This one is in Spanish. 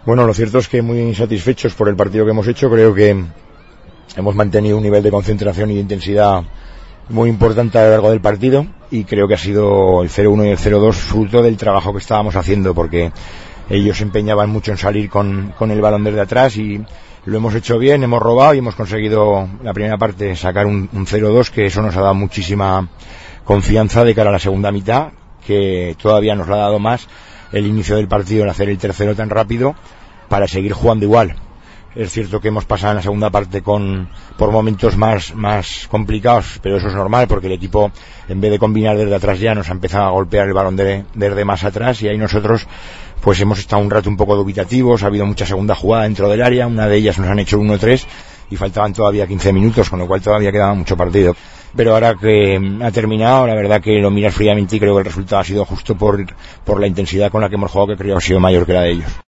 Bueno, lo cierto es que muy satisfechos por el partido que hemos hecho. Creo que hemos mantenido un nivel de concentración y de intensidad muy importante a lo largo del partido, y creo que ha sido el 0-1 y el 0-2 fruto del trabajo que estábamos haciendo, porque ellos se empeñaban mucho en salir con el balón desde atrás y lo hemos hecho bien, hemos robado y hemos conseguido la primera parte sacar un 0-2, que eso nos ha dado muchísima confianza de cara a la segunda mitad, que todavía nos lo ha dado más el inicio del partido, en hacer el tercero tan rápido para seguir jugando igual. Es cierto que hemos pasado en la segunda parte por momentos más complicados, pero eso es normal, porque el equipo, en vez de combinar desde atrás, ya nos ha empezado a golpear el balón desde más atrás, y ahí nosotros pues hemos estado un rato un poco dubitativos. Ha habido mucha segunda jugada dentro del área, una de ellas nos han hecho 1-3 y faltaban todavía 15 minutos, con lo cual todavía quedaba mucho partido. Pero ahora que ha terminado, la verdad que lo miras fríamente y creo que el resultado ha sido justo por la intensidad con la que hemos jugado, que creo que ha sido mayor que la de ellos.